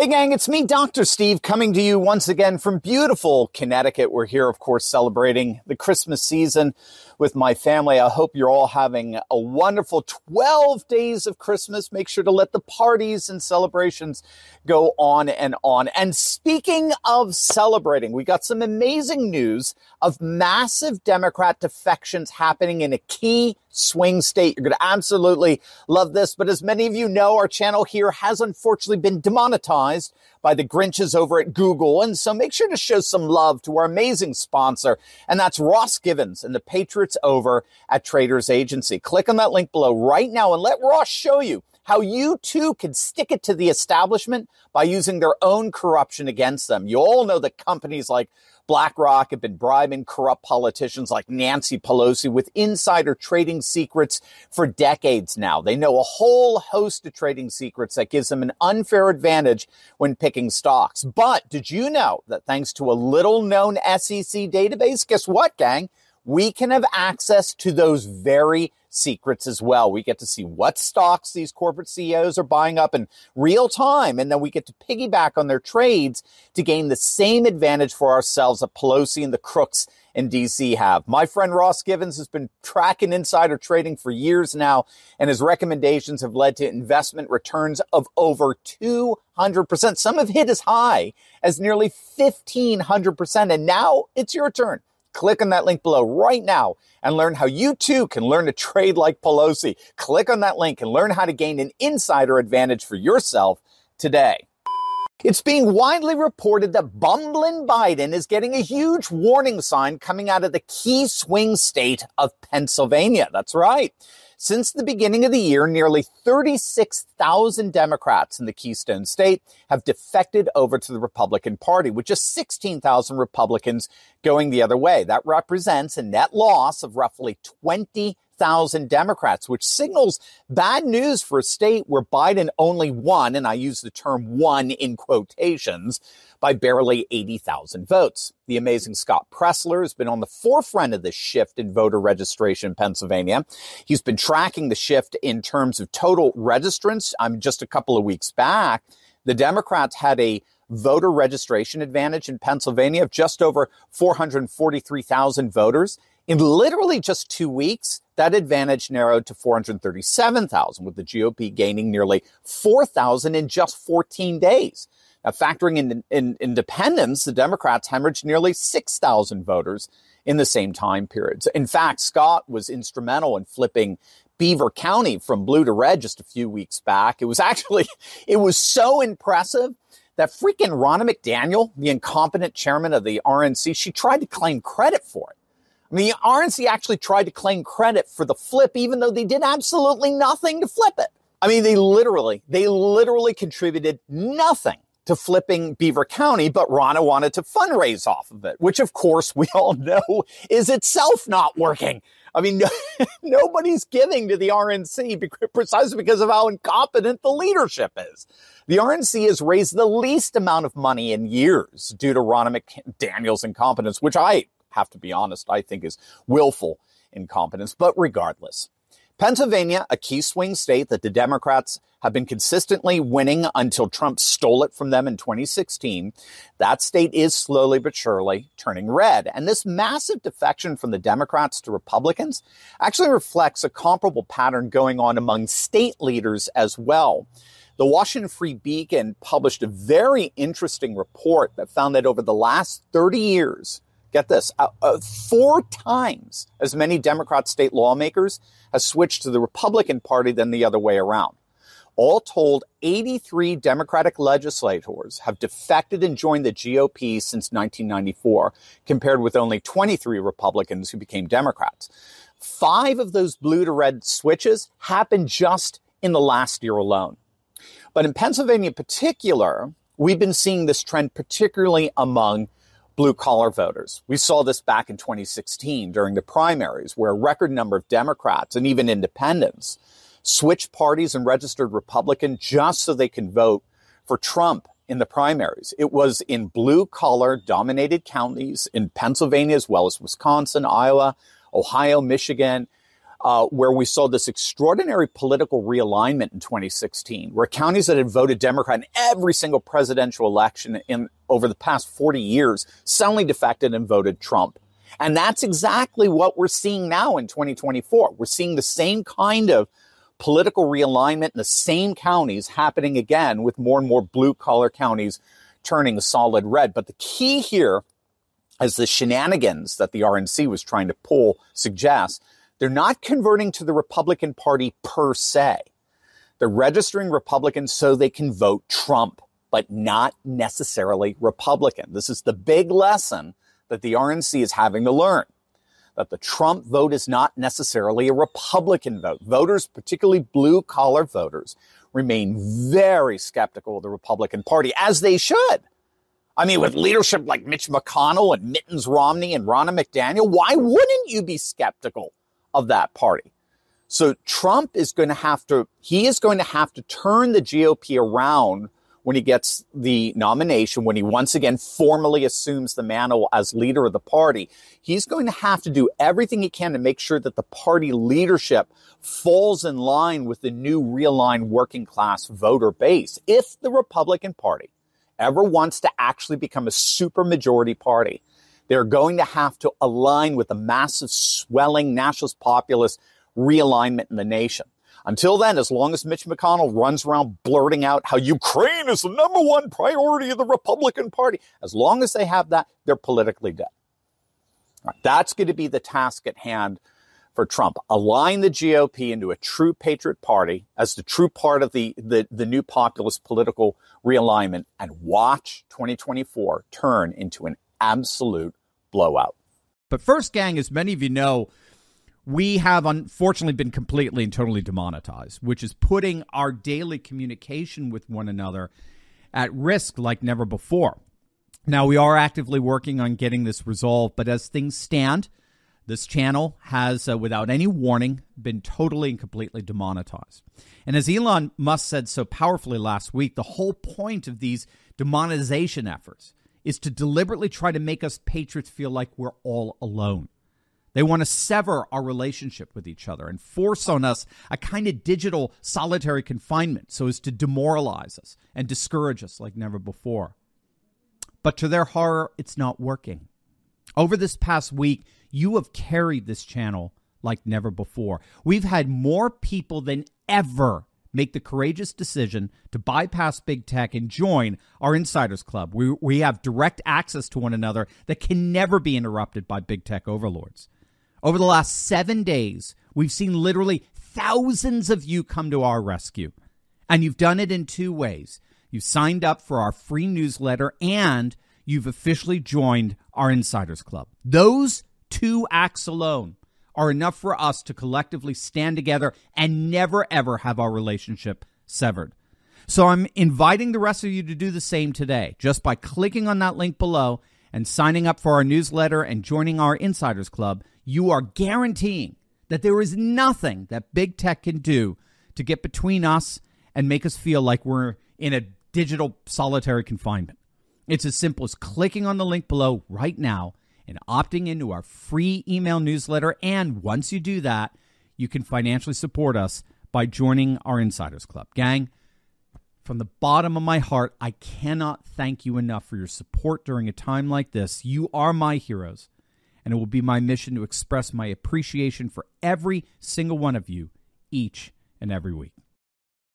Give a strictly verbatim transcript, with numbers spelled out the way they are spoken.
Hey gang, it's me, Doctor Steve, coming to you once again from beautiful Connecticut. We're here, of course, celebrating the Christmas season with my family. I hope you're all having a wonderful twelve days of Christmas. Make sure to let the parties and celebrations go on and on. And speaking of celebrating, we got some amazing news of massive Democrat defections happening in a key swing state. You're going to absolutely love this. But as many of you know, our channel here has unfortunately been demonetized by the Grinches over at Google. And so make sure to show some love to our amazing sponsor. And that's Ross Givens and the Patriots over at Traders Agency. Click on that link below right now and let Ross show you how you too can stick it to the establishment by using their own corruption against them. You all know that companies like BlackRock have been bribing corrupt politicians like Nancy Pelosi with insider trading secrets for decades now. They know a whole host of trading secrets that gives them an unfair advantage when picking stocks. But did you know that thanks to a little known S E C database, guess what, gang? We can have access to those very secrets as well. We get to see what stocks these corporate C E Os are buying up in real time, and then we get to piggyback on their trades to gain the same advantage for ourselves that Pelosi and the crooks in D C have. My friend Ross Givens has been tracking insider trading for years now, and his recommendations have led to investment returns of over two hundred percent. Some have hit as high as nearly fifteen hundred percent, and now it's your turn. Click on that link below right now and learn how you too can learn to trade like Pelosi. Click on that link and learn how to gain an insider advantage for yourself today. It's being widely reported that bumbling Biden is getting a huge warning sign coming out of the key swing state of Pennsylvania. That's right. Since the beginning of the year, nearly thirty-six thousand Democrats in the Keystone State have defected over to the Republican Party, with just sixteen thousand Republicans going the other way. That represents a net loss of roughly twenty thousand Democrats, which signals bad news for a state where Biden only won, and I use the term won in quotations, by barely eighty thousand votes. The amazing Scott Presler has been on the forefront of this shift in voter registration in Pennsylvania. He's been tracking the shift in terms of total registrants. I'm just a couple of weeks back, the Democrats had a voter registration advantage in Pennsylvania of just over four hundred forty-three thousand voters. In literally just two weeks, that advantage narrowed to four hundred thirty-seven thousand, with the G O P gaining nearly four thousand in just fourteen days. Now, factoring in, in independents, the Democrats hemorrhaged nearly six thousand voters in the same time periods. In fact, Scott was instrumental in flipping Beaver County from blue to red just a few weeks back. It was actually, it was so impressive that freaking Ronna McDaniel, the incompetent chairman of the R N C, she tried to claim credit for it. I mean, the R N C actually tried to claim credit for the flip, even though they did absolutely nothing to flip it. I mean, they literally, they literally contributed nothing to flipping Beaver County, but Ronna wanted to fundraise off of it, which of course we all know is itself not working. I mean, no, nobody's giving to the R N C precisely because of how incompetent the leadership is. The R N C has raised the least amount of money in years due to Ronna McDaniel's incompetence, which I have to be honest, I think is willful incompetence. But regardless, Pennsylvania, a key swing state that the Democrats have been consistently winning until Trump stole it from them in twenty sixteen. That state is slowly but surely turning red. And this massive defection from the Democrats to Republicans actually reflects a comparable pattern going on among state leaders as well. The Washington Free Beacon published a very interesting report that found that over the last thirty years, get this, uh, uh, four times as many Democrat state lawmakers have switched to the Republican Party than the other way around. All told, eighty-three Democratic legislators have defected and joined the G O P since nineteen ninety-four, compared with only twenty-three Republicans who became Democrats. Five of those blue to red switches happened just in the last year alone. But in Pennsylvania in particular, we've been seeing this trend particularly among blue-collar voters. We saw this back in twenty sixteen during the primaries, where a record number of Democrats and even independents switched parties and registered Republican just so they can vote for Trump in the primaries. It was in blue-collar dominated counties in Pennsylvania as well as Wisconsin, Iowa, Ohio, Michigan, uh, where we saw this extraordinary political realignment in twenty sixteen, where counties that had voted Democrat in every single presidential election in over the past forty years suddenly defected and voted Trump. And that's exactly what we're seeing now in twenty twenty-four. We're seeing the same kind of political realignment in the same counties happening again, with more and more blue-collar counties turning solid red. But the key here, as the shenanigans that the R N C was trying to pull suggest, they're not converting to the Republican Party per se. They're registering Republicans so they can vote Trump, but not necessarily Republican. This is the big lesson that the R N C is having to learn, that the Trump vote is not necessarily a Republican vote. Voters, particularly blue-collar voters, remain very skeptical of the Republican Party, as they should. I mean, with leadership like Mitch McConnell and Mittens Romney and Ronna McDaniel, why wouldn't you be skeptical of that party? So Trump is going to have to, he is going to have to turn the G O P around when he gets the nomination, when he once again formally assumes the mantle as leader of the party. He's going to have to do everything he can to make sure that the party leadership falls in line with the new realigned working class voter base. If the Republican Party ever wants to actually become a supermajority party, they're going to have to align with the massive swelling nationalist populist realignment in the nation. Until then, as long as Mitch McConnell runs around blurting out how Ukraine is the number one priority of the Republican Party, as long as they have that, they're politically dead. Right, that's going to be the task at hand for Trump. Align the G O P into a true patriot party as the true part of the, the, the new populist political realignment, and watch twenty twenty-four turn into an absolute blowout. But first, gang, as many of you know, we have unfortunately been completely and totally demonetized, which is putting our daily communication with one another at risk like never before. Now, we are actively working on getting this resolved, but as things stand, this channel has, uh, without any warning, been totally and completely demonetized. And as Elon Musk said so powerfully last week, the whole point of these demonetization efforts is to deliberately try to make us patriots feel like we're all alone. They want to sever our relationship with each other and force on us a kind of digital solitary confinement so as to demoralize us and discourage us like never before. But to their horror, it's not working. Over this past week, you have carried this channel like never before. We've had more people than ever make the courageous decision to bypass big tech and join our Insiders Club. We, we have direct access to one another that can never be interrupted by big tech overlords. Over the last seven days, we've seen literally thousands of you come to our rescue. And you've done it in two ways. You've signed up for our free newsletter and you've officially joined our Insiders Club. Those two acts alone are enough for us to collectively stand together and never, ever have our relationship severed. So I'm inviting the rest of you to do the same today, just by clicking on that link below and signing up for our newsletter and joining our Insiders Club. You are guaranteeing that there is nothing that big tech can do to get between us and make us feel like we're in a digital solitary confinement. It's as simple as clicking on the link below right now and opting into our free email newsletter. And once you do that, you can financially support us by joining our Insiders Club. Gang, from the bottom of my heart, I cannot thank you enough for your support during a time like this. You are my heroes, and it will be my mission to express my appreciation for every single one of you each and every week.